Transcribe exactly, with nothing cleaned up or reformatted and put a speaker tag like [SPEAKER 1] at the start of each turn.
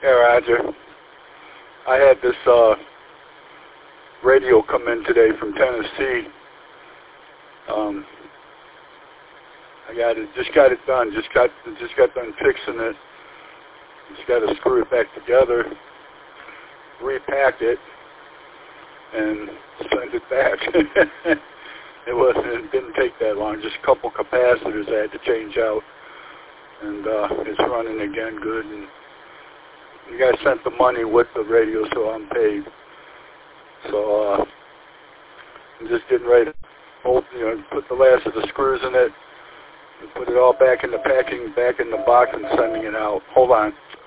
[SPEAKER 1] Yeah, Roger. I had this uh, radio come in today from Tennessee. Um, I got it. Just got it done. Just got just got done fixing it. Just got to screw it back together, repack it, and send it back. It wasn't. It didn't take that long. Just a couple capacitors I had to change out, and uh, it's running again good. And you guys sent the money with the radio, so I'm paid. So uh, I'm just getting ready to hold, you know, put the last of the screws in it, and put it all back in the packing, back in the box, and sending it out. Hold on.